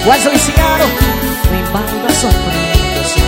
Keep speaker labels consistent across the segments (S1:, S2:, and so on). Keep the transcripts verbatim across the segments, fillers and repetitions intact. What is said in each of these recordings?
S1: Wesley Cigaro, no embalo da sofrência.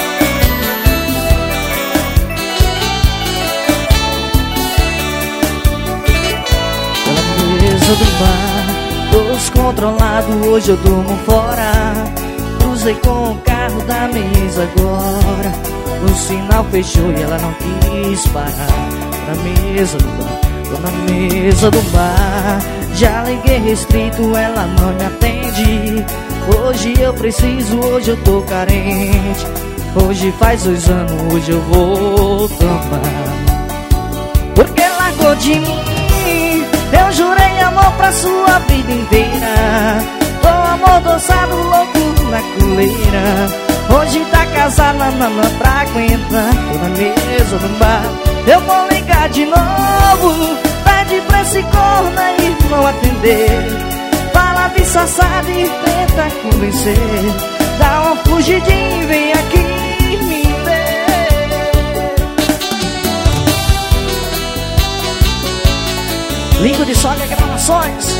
S1: Pela mesa do bar, tô descontrolado, hoje eu durmo fora. Cruzei com o carro da mesa agora. O sinal fechou e ela não quis parar. Na mesa do bar, tô na mesa do bar. Já liguei restrito, ela não me atende. Hoje eu preciso, hoje eu tô carente. Hoje faz dois anos, hoje eu vou tomar. Porque largou de mim, eu jurei amor pra sua vida inteira. Tô amordaçado, louco na coleira. Hoje tá casada, não dá pra aguentar. Tô na mesa do bar, eu vou ligar de novo. Pede pra esse corno aí não atender. Fala disfarçado e tenta convencer. Dá uma fugidinha e vem aqui me ver. Língua de Sogra Gravações.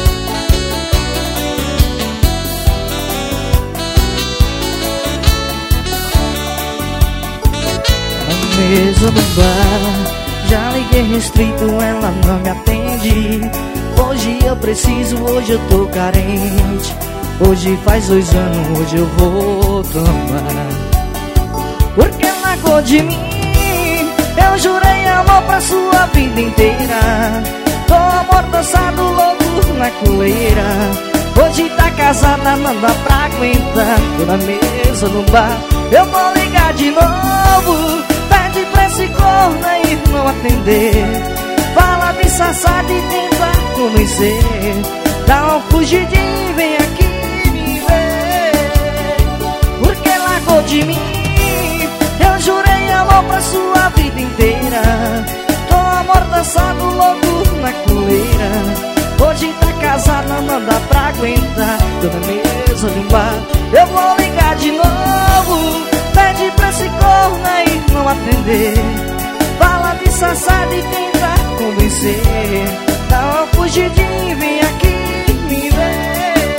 S1: Na mesa do bar, já liguei restrito, ela não me atende. Hoje eu preciso, hoje eu tô carente. Hoje faz dois anos, hoje eu vou tomar. Porque largou de mim, eu jurei amor pra sua vida inteira. Tô amordaçado, louco na coleira. Hoje tá casada, não dá pra aguentar. Tô na mesa no bar, eu vou ligar de novo. Pede pra esse corno aí não atender. Fala disfarçado e tenta convencer. Dá uma fugidinha e vem aqui me ver. Porque largou de mim, eu jurei amor pra sua vida inteira. Tô amordaçado, louco na coleira. Hoje tá casada, não dá pra aguentar. Tô na mesa de um bar, eu vou ligar de novo. Pede pra esse corno aí não atender. Fala disfarçado e tenta convencer. Dá uma fugidinha e vem aqui me ver.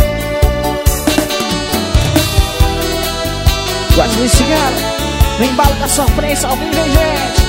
S1: Wesley Cigaro, no embalo da sofrência, ao vivo, gente.